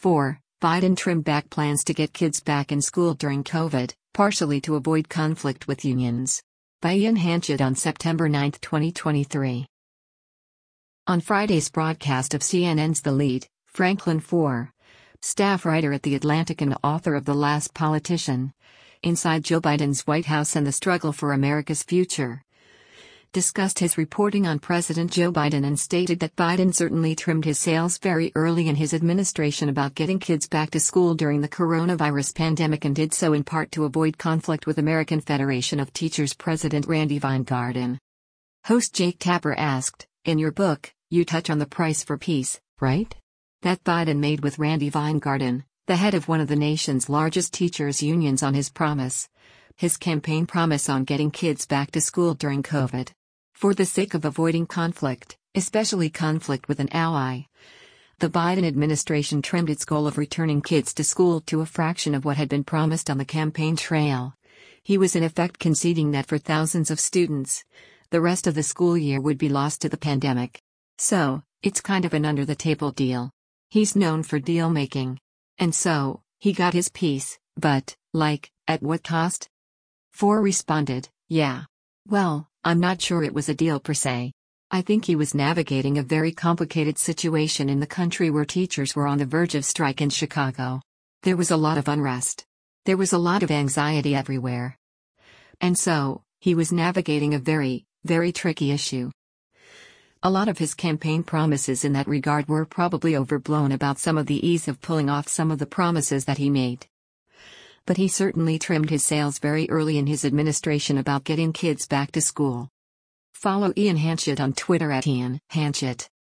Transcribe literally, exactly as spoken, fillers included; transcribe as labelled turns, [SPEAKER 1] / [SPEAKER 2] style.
[SPEAKER 1] four. Biden trimmed back plans to get kids back in school during COVID, partially to avoid conflict with unions. By Ian Hanchett on September ninth, twenty twenty-three. On Friday's broadcast of C N N's The Lead, Franklin Foer, staff writer at The Atlantic and author of The Last Politician, Inside Joe Biden's White House and the Struggle for America's Future, discussed his reporting on President Joe Biden and stated that Biden certainly trimmed his sails very early in his administration about getting kids back to school during the coronavirus pandemic and did so in part to avoid conflict with American Federation of Teachers President Randi Weingarten. Host Jake Tapper asked, "In your book, you touch on the price for peace, right? That Biden made with Randi Weingarten, the head of one of the nation's largest teachers' unions, on his promise. His campaign promise on getting kids back to school during COVID. For the sake of avoiding conflict, especially conflict with an ally, the Biden administration trimmed its goal of returning kids to school to a fraction of what had been promised on the campaign trail." He was in effect conceding that for thousands of students, the rest of the school year would be lost to the pandemic. So, it's kind of an under-the-table deal. He's known for deal-making. And so, he got his piece, but, like, at what cost? Foer responded, "Yeah. Well, I'm not sure it was a deal per se. I think he was navigating a very complicated situation in the country where teachers were on the verge of strike in Chicago. There was a lot of unrest. There was a lot of anxiety everywhere. And so, he was navigating a very, very tricky issue. A lot of his campaign promises in that regard were probably overblown about some of the ease of pulling off some of the promises that he made. But he certainly trimmed his sails very early in his administration about getting kids back to school." Follow Ian Hanchett on Twitter at Ian Hanchett.